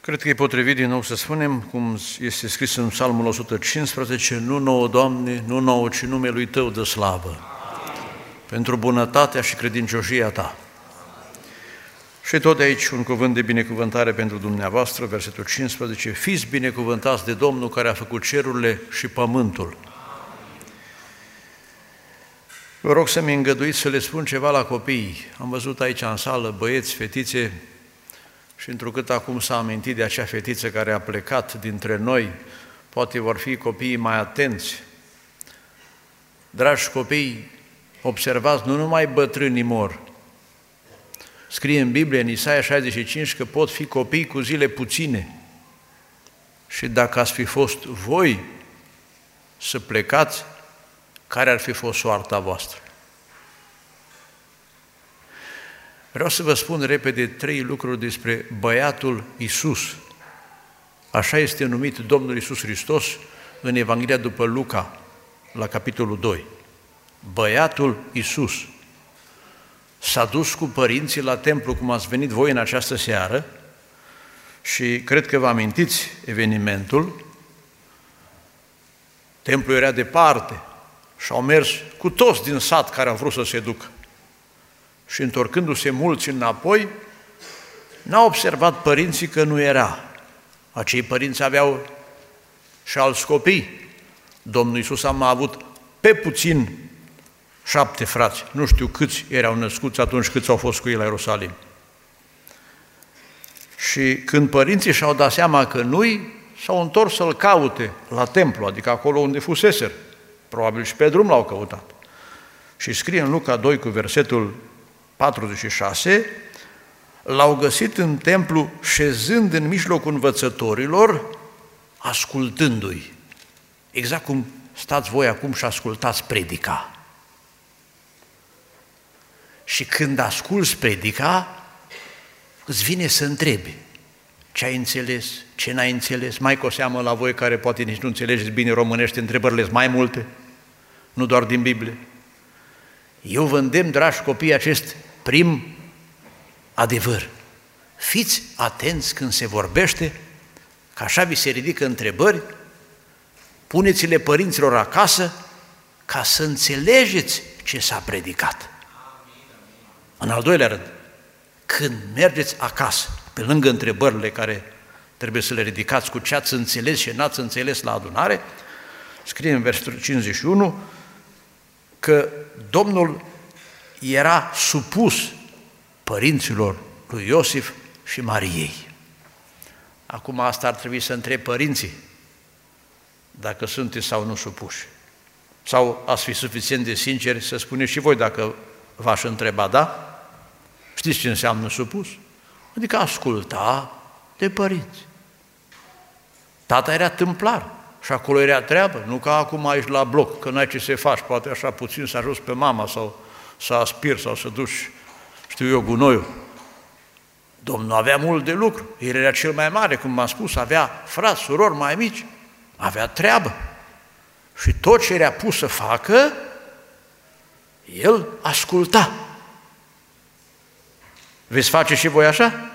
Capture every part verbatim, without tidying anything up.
Cred că e potrivit din nou să spunem, cum este scris în Psalmul o sută cincisprezece, nu nouă, Doamne, nu nouă, ci numelui Tău dă slavă, pentru bunătatea și credincioșia Ta. Și tot de aici un cuvânt de binecuvântare pentru dumneavoastră, versetul cincisprezece, fiți binecuvântați de Domnul care a făcut cerurile și pământul. Vă rog să-mi îngăduiți să le spun ceva la copii. Am văzut aici în sală băieți, fetițe, și întrucât acum s-a amintit de acea fetiță care a plecat dintre noi, poate vor fi copiii mai atenți. Dragi copii, observați, nu numai bătrânii mor. Scrie în Biblie, în Isaia șaizeci și cinci, că pot fi copii cu zile puține. Și dacă ați fi fost voi să plecați, care ar fi fost soarta voastră? Vreau să vă spun repede trei lucruri despre băiatul Iisus. Așa este numit Domnul Iisus Hristos în Evanghelia după Luca, la capitolul doi. Băiatul Iisus s-a dus cu părinții la templu, cum ați venit voi în această seară, și cred că vă amintiți evenimentul. Templul era departe și au mers cu toți din sat care au vrut să se ducă. Și întorcându-se mulți înapoi, n-au observat părinții că nu era. Acei părinți aveau și alți copii. Domnul Iisus a mai avut pe puțin șapte frați. Nu știu câți erau născuți atunci, câți au fost cu ei la Ierusalim. Și când părinții și-au dat seama că nu-i, s-au întors să-l caute la templu, adică acolo unde fuseseră. Probabil și pe drum l-au căutat. Și scrie în Luca doi cu versetul patruzeci și șase, l-au găsit în templu șezând în mijlocul învățătorilor, ascultându-i. Exact cum stați voi acum și ascultați predica. Și când asculți predica, îți vine să întrebi ce ai înțeles, ce n-ai înțeles, mai cu o seamă la voi care poate nici nu înțelegeți bine românește, întrebările sunt mai multe, nu doar din Biblie. Eu vă îndemn, dragi copii, acest prim adevăr. Fiți atenți când se vorbește, că așa vi se ridică întrebări, puneți-le părinților acasă ca să înțelegeți ce s-a predicat. În al doilea rând, când mergeți acasă, pe lângă întrebările care trebuie să le ridicați cu ce ați înțeles și n-ați înțeles la adunare, scrie în versetul cincizeci și unu că Domnul era supus părinților lui Iosif și Mariei. Acum asta ar trebui să întreb părinții, dacă sunteți sau nu supuși. Sau ați fi suficient de sinceri să spuneți și voi dacă v-aș întreba, da? Știți ce înseamnă supus? Adică asculta de părinți. Tata era tâmplar și acolo era treabă, nu ca acum aici la bloc, că n-ai ce să faci, poate așa puțin să ajuți pe mama sau să aspiri sau să duci, știu eu, gunoiul. Domnul avea mult de lucru, el era cel mai mare, cum m-am spus, avea frați, surori mai mici, avea treabă. Și tot ce era pus să facă, el asculta. Veți face și voi așa?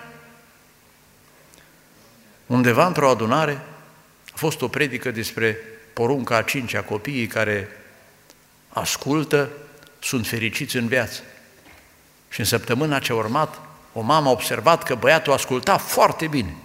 Undeva într-o adunare a fost o predică despre porunca a cincea, copiii care ascultă sunt fericiți în viață. Și în săptămâna ce a urmat, o mamă a observat că băiatul asculta foarte bine.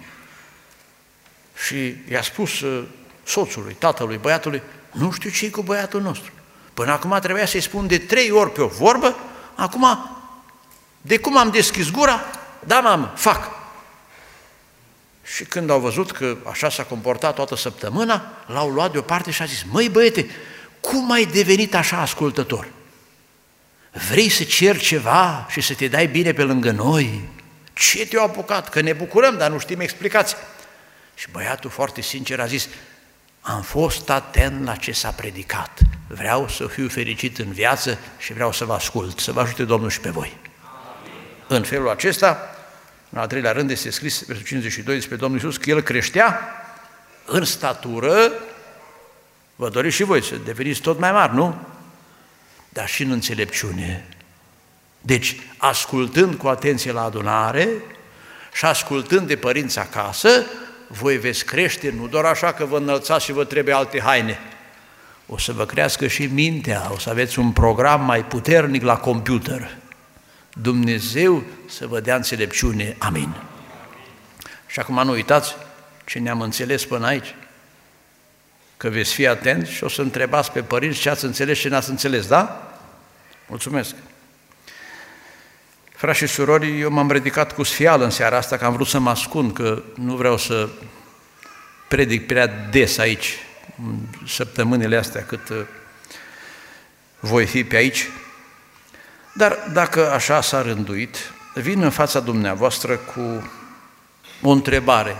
Și i-a spus soțului, tatălui băiatului, nu știu ce-i cu băiatul nostru. Până acum trebuia să-i spun de trei ori pe o vorbă, acum, de cum am deschis gura, da, mamă, fac. Și când au văzut că așa s-a comportat toată săptămâna, l-au luat deoparte și a zis, măi băiete, cum ai devenit așa ascultător? Vrei să ceri ceva și să te dai bine pe lângă noi? Ce te-a apucat? Că ne bucurăm, dar nu știm explicații. Și băiatul foarte sincer a zis, am fost atent la ce s-a predicat. Vreau să fiu fericit în viață și vreau să vă ascult, să vă ajute Domnul și pe voi. Amin. În felul acesta, în al treilea rând este scris, versetul cincizeci și doi, despre Domnul Iisus, că El creștea în statură, vă doriți și voi să deveniți tot mai mari, nu? Dar și în înțelepciune. Deci, ascultând cu atenție la adunare Și ascultând de părinți acasă, voi veți crește, nu doar așa că vă înălțați și vă trebuie alte haine. O să vă crească și mintea, o să aveți un program mai puternic la computer. Dumnezeu să vă dea înțelepciune. Amin. Și acum nu uitați ce ne-am înțeles până aici, că veți fi atenți și o să întrebați pe părinți ce ați înțeles și n-ați înțeles, da? Mulțumesc! Frați și surori, eu m-am ridicat cu sfială în seara asta, că am vrut să mă ascund, că nu vreau să predic prea des aici, în săptămânile astea cât voi fi pe aici. Dar dacă așa s-a rânduit, vin în fața dumneavoastră cu o întrebare.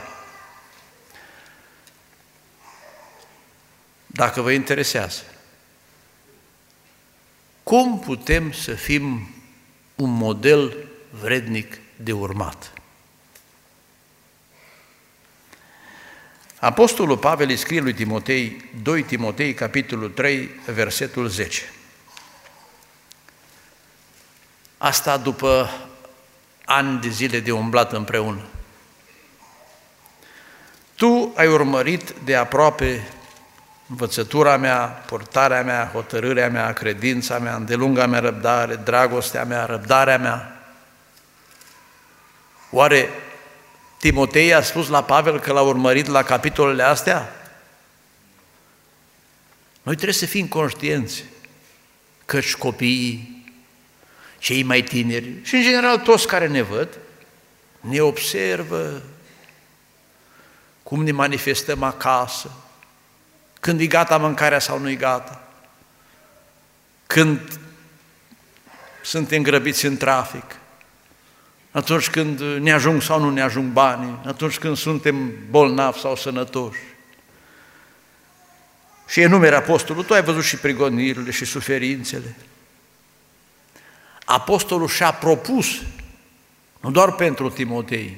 Dacă vă interesează, cum putem să fim un model vrednic de urmat? Apostolul Pavel îi scrie lui Timotei, doi Timotei, capitolul trei, versetul zece. Asta după ani de zile de umblat împreună. Tu ai urmărit de aproape învățătura mea, purtarea mea, hotărârea mea, credința mea, îndelunga mea răbdare, dragostea mea, răbdarea mea. Oare Timotei a spus la Pavel că l-a urmărit la capitolele astea? Noi trebuie să fim conștienți căci copiii, cei mai tineri și în general toți care ne văd, ne observă cum ne manifestăm acasă, când e gata mâncarea sau nu e gata, când suntem grăbiți în trafic, atunci când ne ajung sau nu ne ajung banii, atunci când suntem bolnavi sau sănătoși. Și enumeră apostolul, tu ai văzut și prigonirile și suferințele. Apostolul și-a propus, nu doar pentru Timotei,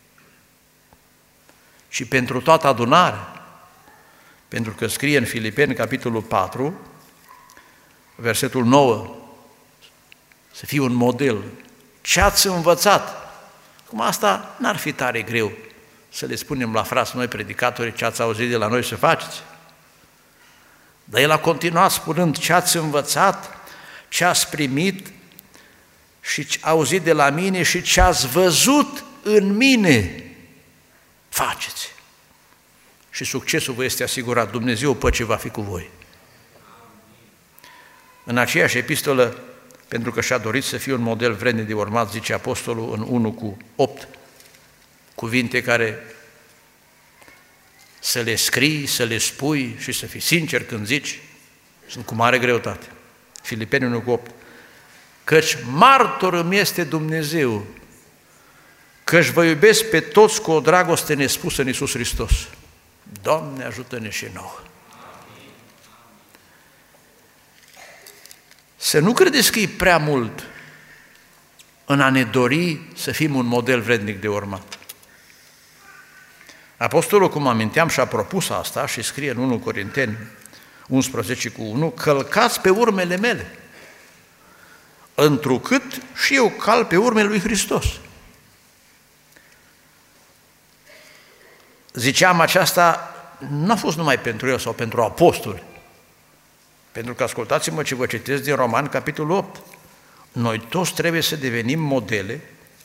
ci pentru toată adunarea, pentru că scrie în Filipeni, capitolul patru, versetul nouă, să fie un model. Ce ați învățat? Cum asta n-ar fi tare greu să le spunem la frați noi predicatorii ce ați auzit de la noi să faceți. Dar el a continuat spunând ce ați învățat, ce ați primit și ce auzit de la mine și ce ați văzut în mine, faceți. Și succesul vă este asigurat, Dumnezeu păcii va fi cu voi. În aceeași epistolă, pentru că și-a dorit să fie un model vrednic de urmat, zice apostolul în unu cu opt, cuvinte care să le scrii, să le spui și să fii sincer când zici, sunt cu mare greutate. Filipeni unu cu opt. Căci martor îmi este Dumnezeu, căci vă iubesc pe toți cu o dragoste nespusă în Iisus Hristos. Doamne, ajută-ne și nouă! Să nu credeți că e prea mult în a ne dori să fim un model vrednic de urmat. Apostolul, cum aminteam, și-a propus asta și scrie în unu Corinteni unsprezece cu unu, călcați pe urmele mele, întrucât și eu cal pe urmele lui Hristos. Ziceam, aceasta nu a fost numai pentru el sau pentru apostoli, pentru că ascultați-mă ce vă citesc din Roman, capitolul opt. Noi toți trebuie să devenim modele.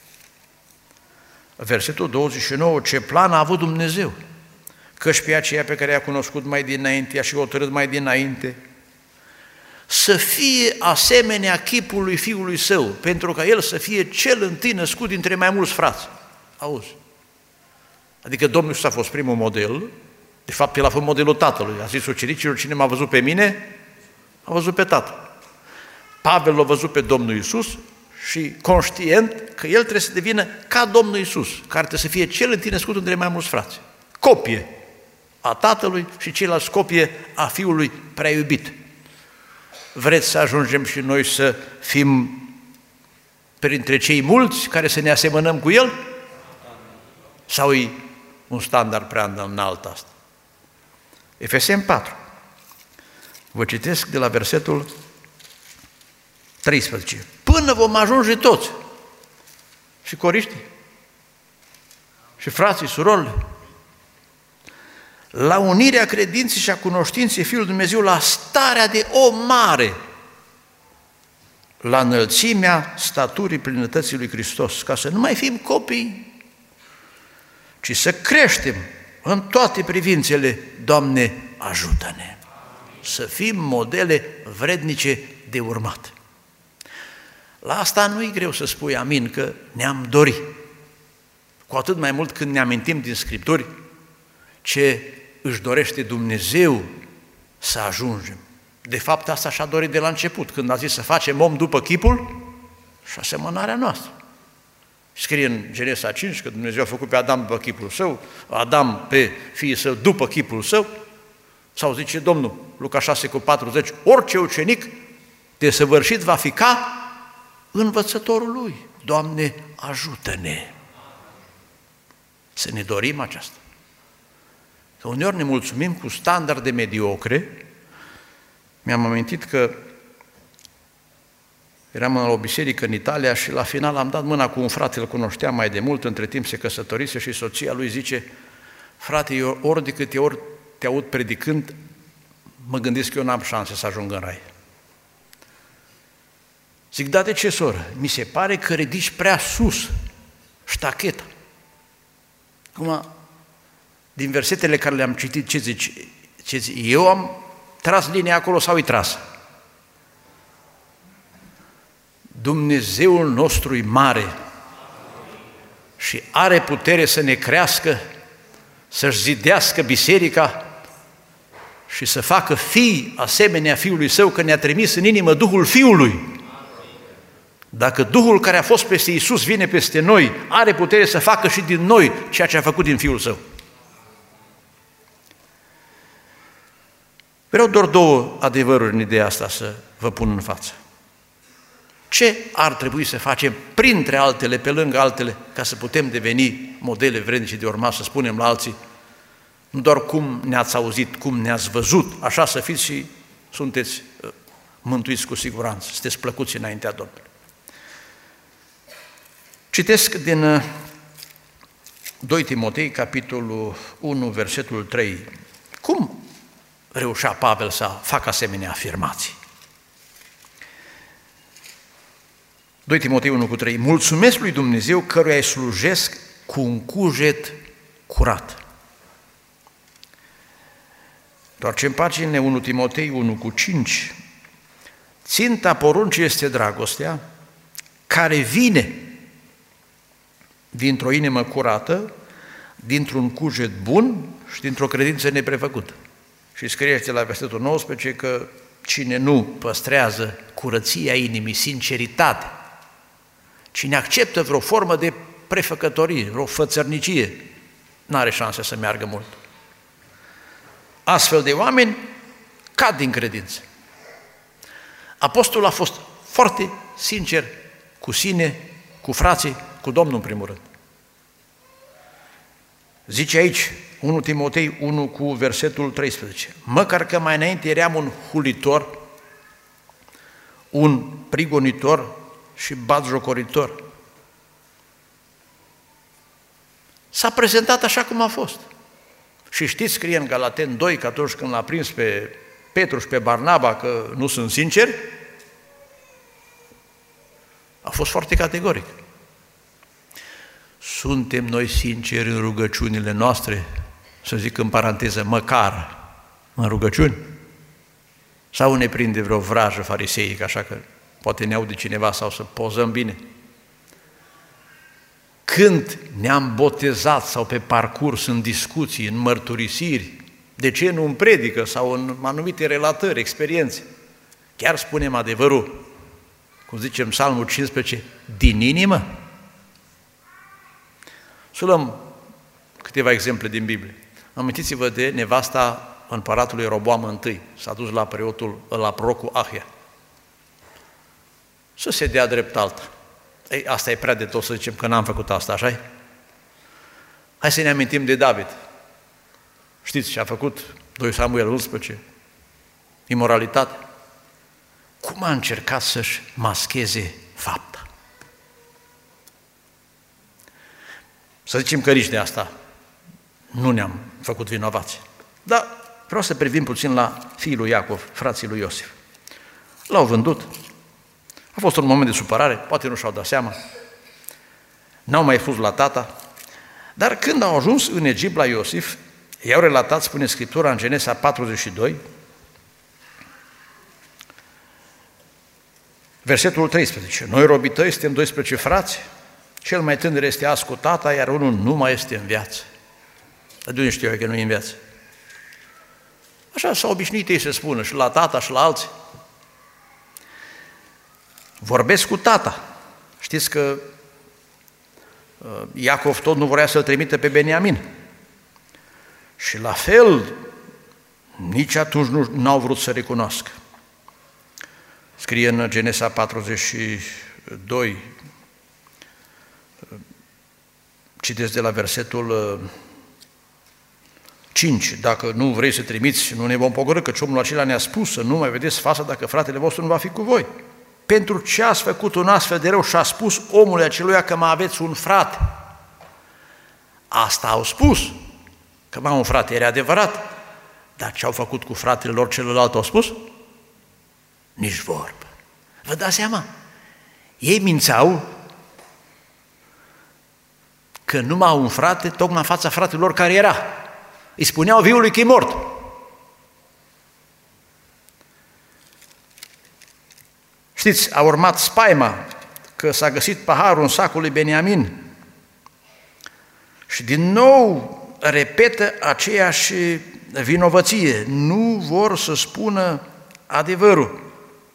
Versetul douăzeci și nouă, ce plan a avut Dumnezeu, căci pe aceea pe care i-a cunoscut mai dinainte, i-a și hotărât mai dinainte, să fie asemenea chipului Fiului Său, pentru ca El să fie cel întâi născut dintre mai mulți frați. Auzi? Adică Domnul Iisus a fost primul model, de fapt El a fost modelul Tatălui, a zis ucenicilor, cine m-a văzut pe mine, a văzut pe Tatăl. Pavel l-a văzut pe Domnul Iisus și conștient că el trebuie să devină ca Domnul Iisus, care trebuie să fie cel întâi născut între mai mulți frați. Copie a Tatălui și ceilalți copie a Fiului prea iubit. Vreți să ajungem și noi să fim printre cei mulți care să ne asemănăm cu El? Sau e un standard prea înalt asta? Efeseni patru. Vă citesc de la versetul treisprezece. Până vom ajunge toți. Și coriștii. Și frații, surorile, la unirea credinței și a cunoștinței Fiului Dumnezeu, la starea de om mare, la înălțimea staturii plinătății lui Hristos, ca să nu mai fim copii, ci să creștem în toate privințele. Doamne, ajută-ne! Să fim modele vrednice de urmat. La asta nu e greu să spui amin, că ne-am dorit. Cu atât mai mult când ne amintim din Scripturi ce își dorește Dumnezeu să ajungem. De fapt, asta și-a dorit de la început, când a zis să facem om după chipul și asemănarea noastră. Scrie în Genesa cinci că Dumnezeu a făcut pe Adam după chipul său, Adam pe fiul său după chipul său, sau zice Domnul, Luca șase cu patruzeci, orice ucenic desăvârșit va fi ca învățătorul lui. Doamne, ajută-ne să ne dorim aceasta. Că uneori ne mulțumim cu standarde mediocre. Mi-am amintit că eram în o biserică în Italia și la final am dat mâna cu un frate, îl cunoșteam mai de mult, între timp se căsătorise și soția lui zice, frate, eu ori de câte ori te aud predicând, mă gândesc că eu n-am șanse să ajung în rai. Zic, da, de ce, soră? Mi se pare că ridici prea sus ștacheta. Acum, din versetele care le-am citit, ce zici? Ce zici? Eu am tras linia acolo sau e tras? Dumnezeul nostru e mare și are putere să ne crească, să-și zidească biserica și să facă fii asemenea Fiului Său, că ne-a trimis în inimă Duhul Fiului. Dacă Duhul care a fost peste Iisus vine peste noi, are putere să facă și din noi ceea ce a făcut din Fiul Său. Vreau doar două adevăruri în ideea asta să vă pun în față. Ce ar trebui să facem, printre altele, pe lângă altele, ca să putem deveni modele vrednice de urmat, să spunem la alții, nu doar cum ne-ați auzit, cum ne-ați văzut, așa să fiți și sunteți mântuiți cu siguranță, sunteți plăcuți înaintea Domnului. Citesc din doi Timotei, capitolul unu, versetul trei. Cum reușea Pavel să facă asemenea afirmații? doi Timotei unu cu trei. Mulțumesc lui Dumnezeu căruia îi slujesc cu un cuget curat. Întoarcem paginile unu Timotei unu cu cinci. Ținta poruncii este dragostea, care vine dintr-o inimă curată, dintr-un cuget bun și dintr-o credință neprefăcută. Și scrie la versetul nouăsprezece că cine nu păstrează curăția inimii, sinceritate, cine acceptă vreo formă de prefăcătorie, vreo fățărnicie, n-are șanse să meargă mult. Astfel de oameni cad din credință. Apostolul a fost foarte sincer cu sine, cu frații, cu Domnul în primul rând. Zice aici, unu Timotei unu cu versetul treisprezece, măcar că mai înainte eram un hulitor, un prigonitor și batjocoritor. S-a prezentat așa cum a fost. Și știți, scrie în Galateni doi, că atunci când l-a prins pe Petru și pe Barnaba că nu sunt sinceri, a fost foarte categoric. Suntem noi sinceri în rugăciunile noastre, să zic în paranteză, măcar în rugăciuni? Sau ne prinde vreo vrajă fariseică, așa că poate ne aude cineva sau să pozăm bine? Când ne-am botezat sau pe parcurs în discuții, în mărturisiri, de ce nu în predică sau în anumite relatări, experiențe, chiar spunem adevărul, cum zicem Psalmul cincisprezece, din inimă? Să luăm câteva exemple din Biblie. Amintiți-vă de nevasta împăratului Roboam I, s-a dus la preotul, la prorocul Ahia. Să se dea drept alta. Ei, asta e prea de tot să zicem că n-am făcut asta, așa-i? Hai să ne amintim de David. Știți ce a făcut? doi Samuel unsprezece. Imoralitate. Cum a încercat să-și mascheze fapta? Să zicem că nici de asta nu ne-am făcut vinovați. Dar vreau să privim puțin la fiii lui Iacov, frații lui Iosif. L-au vândut. A fost un moment de supărare, poate nu și-au dat seama. N-au mai fost la tata. Dar când au ajuns în Egipt la Iosif, i-au relatat, spune Scriptura în Genesa patruzeci și doi, versetul treisprezece. Noi, robii tăi, suntem doisprezece frați, cel mai tânăr este azi cu tata, iar unul nu mai este în viață. Dar de unde știu eu că nu e în viață? Așa s-au obișnuit ei să spună și la tata și la alții. Vorbesc cu tata. Știți că Iacov tot nu vrea să-l trimite pe Beniamin. Și la fel, nici atunci nu n-au vrut să recunoască. Scrie în Genesa patruzeci și doi, citesc de la versetul cinci, dacă nu vrei să trimiți, nu ne vom pogorî, căci omul acela ne-a spus să nu mai vedeți fața dacă fratele vostru nu va fi cu voi. Pentru ce ați făcut un astfel de rău și a spus omului aceluia că mai aveți un frate? Asta au spus, că mai am un frate, era adevărat, dar ce au făcut cu fratele lor celălalt au spus? Nici vorbă. Vă dați seama? Ei mințeau că numai au un frate, tocmai în fața fratelor care era. Îi spuneau viului că e mort. Știți, a urmat spaima că s-a găsit paharul în sacul lui Beniamin și din nou repetă aceeași vinovăție. Nu vor să spună adevărul.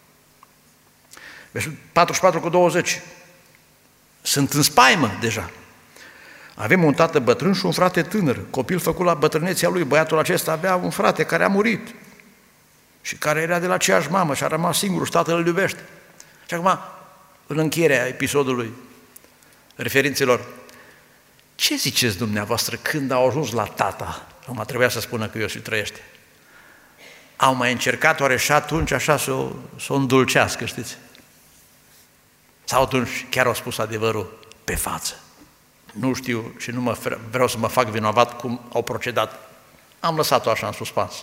patruzeci și patru cu douăzeci. Sunt în spaimă deja. Avem un tată bătrân și un frate tânăr, copil făcut la bătrânețea lui. Băiatul acesta avea un frate care a murit și care era de la aceeași mamă și a rămas singur și tatăl îl iubește. Și acum, în încheierea episodului, referințelor, ce ziceți dumneavoastră când au ajuns la tata? Acum trebuia să spună că Iosif trăiește. Au mai încercat oare și atunci așa să o, să o îndulcească, știți? Sau atunci chiar au spus adevărul pe față? Nu știu și nu mă, vreau să mă fac vinovat cum au procedat. Am lăsat-o așa în suspans.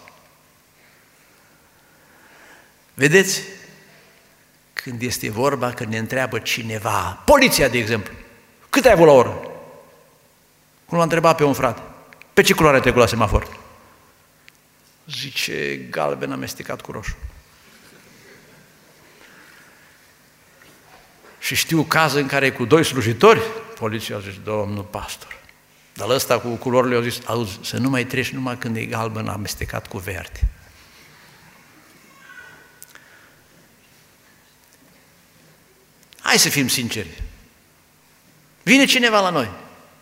Vedeți? Când este vorba, când ne întreabă cineva, poliția de exemplu, cât ai avut la oră? Cum l-a întrebat pe un frate, pe ce culoare trecut la semafor? Zice, galben amestecat cu roșu. Și știu caz în care cu doi slujitori, poliția a zis, domnul pastor, dar ăsta cu culorile a zis, auzi, să nu mai treci numai când e galben amestecat cu verde. Hai să fim sinceri. Vine cineva la noi.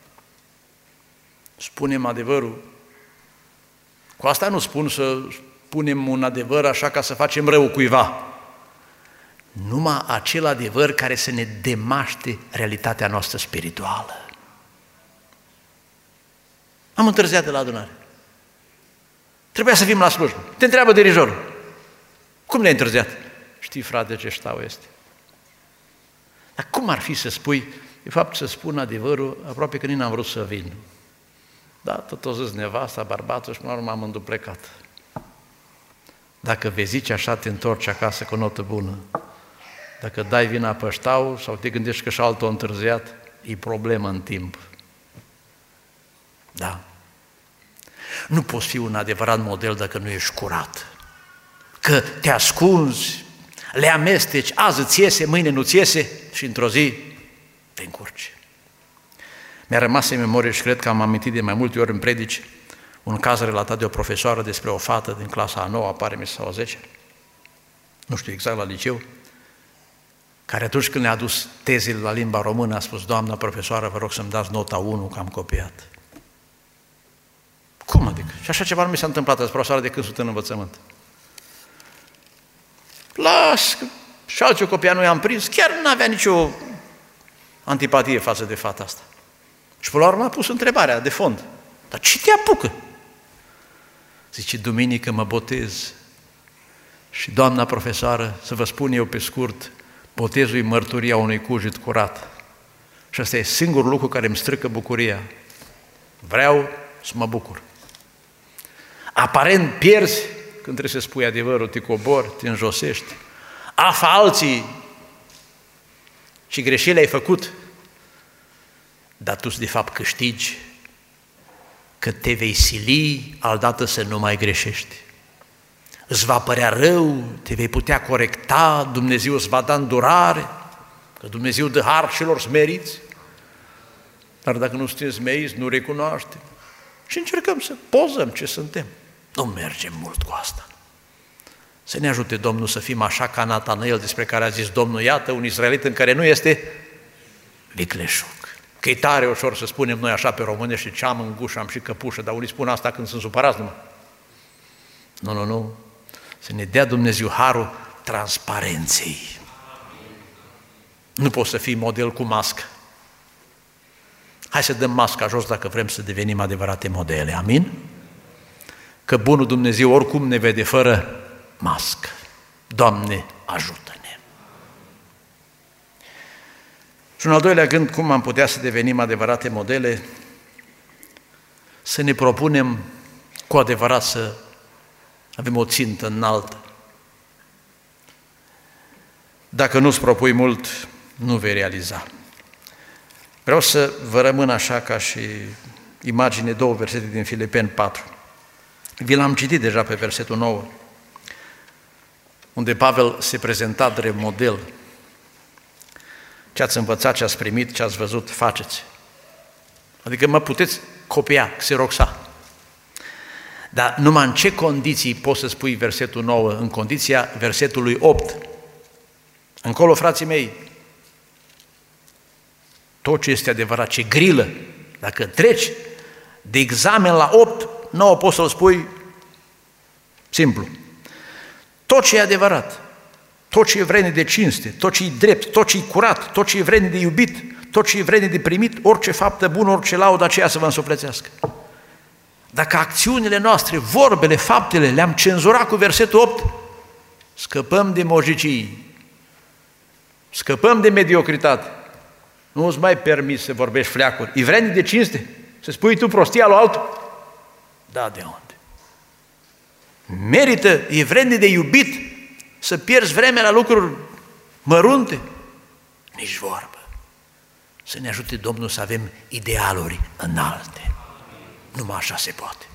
Spunem adevărul. Cu asta nu spun să spunem un adevăr așa ca să facem rău cuiva. Numai acel adevăr care să ne demaște realitatea noastră spirituală. Am întârziat de la adunare. Trebuia să fim la slujbă. Te întreabă dirijorul. Cum le-ai întârziat? Știi, frate, ce stau este. Dar cum ar fi să spui, de fapt să spun adevărul, aproape că nici n-am vrut să vin. Da, tot o zis nevasta, bărbatul și până la urmă am înduplecat. Dacă vezi zice așa, te întorci acasă cu o notă bună. Dacă dai vina pe ăștau sau te gândești că și altul a întârziat, e problemă în timp. Da. Nu poți fi un adevărat model dacă nu ești curat. Că te ascunzi, le amesteci, azi îți iese, mâine nu-ți iese și într-o zi te încurci. Mi-a rămas în memorie și cred că am amintit de mai multe ori în predici un caz relatat de o profesoară despre o fată din clasa a noua, apare mi sau a zecea, nu știu exact, la liceu, care atunci când le-a adus tezile la limba română a spus, doamna profesoară, vă rog să-mi dați nota unu că am copiat. Cum adică? Și așa ceva nu mi s-a întâmplat azi, profesoară, de când sunt în învățământ. Las, și alții copii nu i-am prins, chiar nu avea nicio antipatie față de fata asta. Și până la urmă a pus întrebarea de fond, dar ce te apucă? Zice, duminică mă botez și doamna profesoară, să vă spun eu pe scurt, botezul e mărturia unui cuget curat. Și ăsta e singurul lucru care îmi strică bucuria. Vreau să mă bucur. Aparent pierzi când trebuie să spui adevărul, te cobori, te înjosești. Afa alții și greșelile ai făcut, dar tu de fapt câștigi că te vei sili aldată să nu mai greșești. Îți va părea rău, te vei putea corecta, Dumnezeu îți va da îndurare, că Dumnezeu dă har celor smeriți, dar dacă nu sunteți smeriți, nu recunoaștem. Și încercăm să pozăm ce suntem. Nu mergem mult cu asta. Să ne ajute Domnul să fim așa ca Natanael, despre care a zis Domnul, iată un israelit în care nu este vicleșug. Că e tare ușor să spunem noi așa pe românești, ce am în gușă, am și căpușă, dar unii spun asta când sunt supărați numai. Nu, nu, nu. Să ne dea Dumnezeu harul transparenței. Nu poți să fii model cu mască. Hai să dăm masca jos dacă vrem să devenim adevărate modele. Amin? Că bunul Dumnezeu oricum ne vede fără mască. Doamne, ajută-ne! Și un al doilea gând, cum am putea să devenim adevărate modele? Să ne propunem cu adevărat să avem o țintă înaltă. Dacă nu-ți propui mult, nu vei realiza. Vreau să vă rămân așa ca și imagine două versete din Filipeni patru. Vi l-am citit deja pe versetul nouă, unde Pavel se prezenta drept model. Ce ați învățat, ce ați primit, ce ați văzut, faceți. Adică mă puteți copia, xeroxa. Dar numai în ce condiții poți să spui versetul nouă? În condiția versetului opt. Încolo, frații mei, tot ce este adevărat, ce grilă, dacă treci de examen la opt, nouă poți să-l spui simplu. Tot ce e adevărat, tot ce e vrednic de cinste, tot ce e drept, tot ce e curat, tot ce e vrednic de iubit, tot ce e vrednic de primit, orice faptă bună, orice laudă, aceea să vă însuflețească. Dacă acțiunile noastre, vorbele, faptele le-am cenzurat cu versetul opt, scăpăm de mojicii, scăpăm de mediocritate. Nu îți mai permis să vorbești fleacuri. E vrednic de cinste? Să spui tu prostia lui altul? Da, de unde? Merită, e vrednic de iubit să pierzi vremea la lucruri mărunte? Nici vorbă. Să ne ajute Domnul să avem idealuri înalte. Numai așa se poate.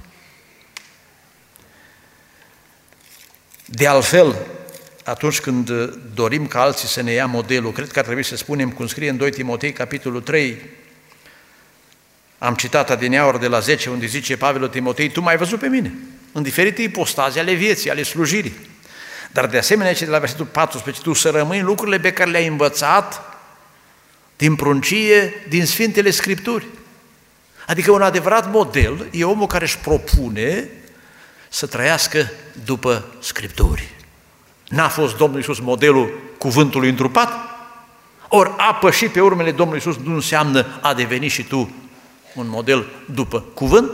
De altfel, atunci când dorim ca alții să ne ia modelul, cred că ar trebui să spunem, cum scrie în doi Timotei, capitolul trei, am citat adineauri de la zece, unde zice Pavel lui Timotei, tu m-ai văzut pe mine, în diferite ipostaze ale vieții, ale slujirii. Dar de asemenea, ce de la versetul paisprezece, tu să rămâi în lucrurile pe care le-ai învățat din pruncie, din Sfintele Scripturi. Adică un adevărat model e omul care își propune să trăiască după Scripturi. N-a fost Domnul Iisus modelul cuvântului întrupat? Ori a păși pe urmele Domnului Iisus nu înseamnă a deveni și tu un model după cuvânt?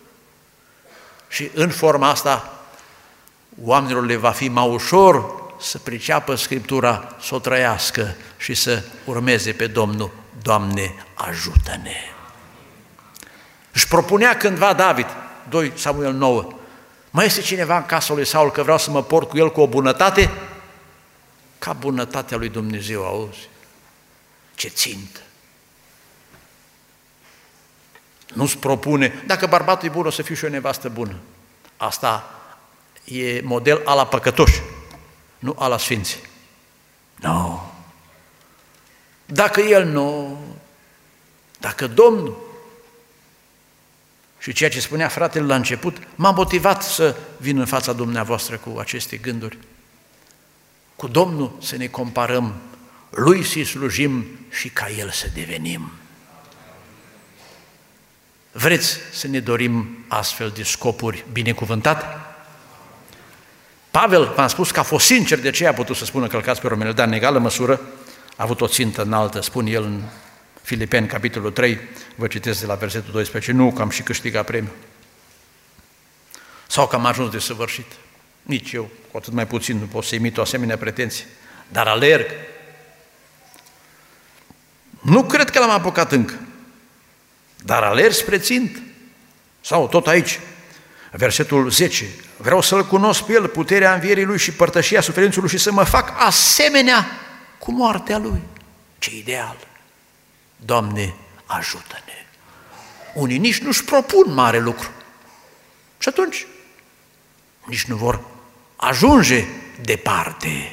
Și în forma asta oamenilor le va fi mai ușor să priceapă Scriptura, să o trăiască și să urmeze pe Domnul. Doamne, ajută-ne! Își propunea cândva David, doi Samuel nouă, mai este cineva în casa lui Saul că vreau să mă port cu el cu o bunătate? Ca bunătatea lui Dumnezeu, auzi? Ce țintă! Nu-ți propune, dacă bărbatul e bun, o să fiu și o nevastă bună. Asta e model a la păcătoși, nu a la sfinți. Nu. No. Dacă el nu, dacă Domnul, și ceea ce spunea fratele la început, m-a motivat să vin în fața dumneavoastră cu aceste gânduri. Cu Domnul să ne comparăm, Lui să-i slujim și ca El să devenim. Vreți să ne dorim astfel de scopuri binecuvântate? Pavel, v-am spus că a fost sincer, de ce a putut să spună călcați pe românele, dar în egală măsură a avut o țintă înaltă, spune el în Filipeni, capitolul trei, vă citesc de la versetul doisprezece, nu că am și câștigat premiul. Sau că am ajuns de săvârșit. Nici eu, cu atât mai puțin, nu pot să imit o asemenea pretenție. Dar alerg. Nu cred că l-am apucat încă. Dar alerg spre țintă. Sau tot aici, versetul zece, vreau să-L cunosc pe El, puterea învierii Lui și părtășia suferinței Lui și să mă fac asemenea cu moartea Lui. Ce ideal! Doamne, ajută-ne! Unii nici nu-și propun mare lucru și atunci nici nu vor ajunge departe.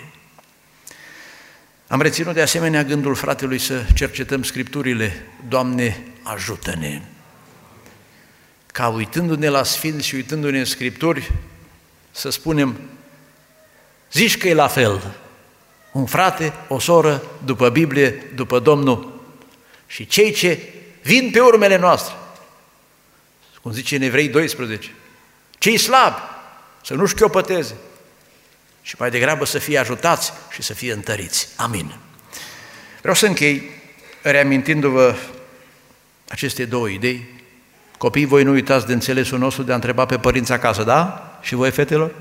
Am reținut de asemenea gândul fratelui să cercetăm Scripturile. Doamne, ajută-ne! Ca uitându-ne la Sfinți și uitându-ne în Scripturi, să spunem, zici că e la fel, un frate, o soră, după Biblie, după Domnul, și cei ce vin pe urmele noastre, cum zice în Evrei doisprezece, cei slabi, să nu șchiopăteze, și mai degrabă să fie ajutați și să fie întăriți. Amin. Vreau să închei reamintindu-vă aceste două idei. Copiii, voi nu uitați de înțelesul nostru de a întreba pe părinți acasă, da? Și voi, fetelor?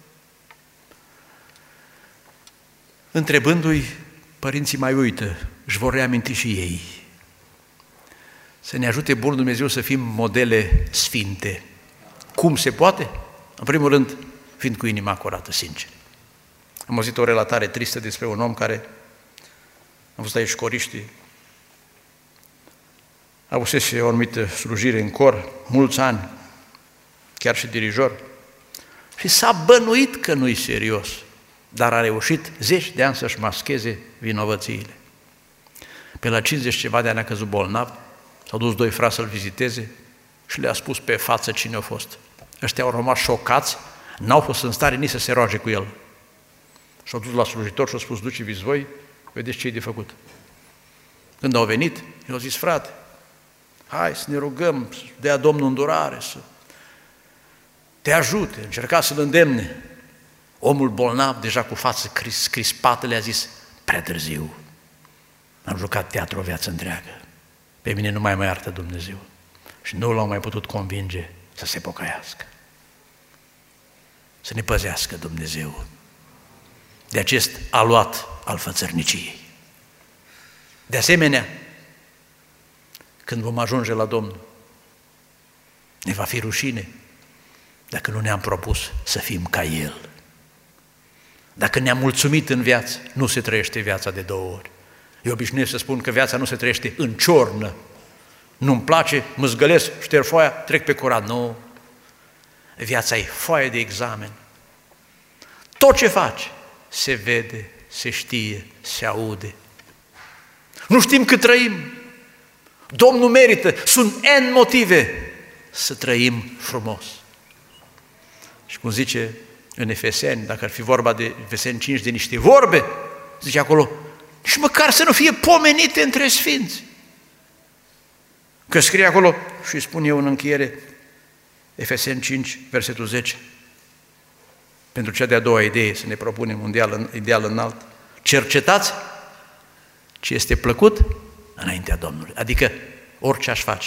Întrebându-i, părinții mai uită, își vor reaminti și ei. Să ne ajute Bunul Dumnezeu să fim modele sfinte. Cum se poate? În primul rând, fiind cu inima curată, sincer. Am auzit o relatare tristă despre un om care, am văzut aici coriști, avusese o anumită slujire în cor, mulți ani, chiar și dirijor, și s-a bănuit că nu-i serios, dar a reușit zeci de ani să-și mascheze vinovățiile. Pe la cincizeci ceva de ani a căzut bolnav, s-au dus doi frați să-l viziteze și le-a spus pe față cine a fost. Ăștia au rămas șocați, n-au fost în stare nici să se roage cu el. Și-au dus la slujitor și au spus, duceți voi, vedeți ce e de făcut. Când au venit, i-au zis, frate, hai să ne rugăm, să dea Domnul îndurare, să te ajute, încerca să-l îndemne. Omul bolnav, deja cu față cris, crispată, le-a zis, prea târziu, am jucat teatru o viață întreagă, pe mine nu mai mă iartă Dumnezeu. Și nu l-au mai putut convinge să se pocăiască. Să ne păzească Dumnezeu de acest aluat al fățărniciei. De asemenea, când vom ajunge la Domnul, ne va fi rușine dacă nu ne-am propus să fim ca El. Dacă ne-am mulțumit în viață, nu se trăiește viața de două ori. Eu obișnuiesc să spun că viața nu se trăiește în ciornă. Nu-mi place, mă zgălesc, șterg foaia, trec pe curat. Nu. Viața e foaie de examen. Tot ce faci se vede, se știe, se aude. Nu știm cât trăim. Domnul merită, sunt N motive să trăim frumos. Și cum zice în Efeseni, dacă ar fi vorba de Efeseni cinci, de niște vorbe, zice acolo, și măcar să nu fie pomenite între sfinți. Că scrie acolo, și spun eu în încheiere, Efeseni cinci, versetul zece, pentru cea de-a doua idee, să ne propunem un ideal, ideal înalt, cercetați ce este plăcut înaintea Domnului. Adică orice aș face,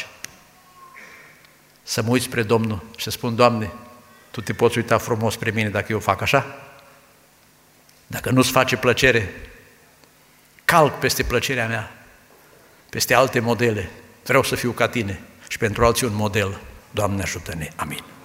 să mă uit spre Domnul și să spun, Doamne, Tu te poți uita frumos spre mine dacă eu fac așa? Dacă nu-ți face plăcere, calc peste plăcerea mea, peste alte modele. Vreau să fiu ca Tine și pentru alții un model. Doamne, ajută-ne. Amin.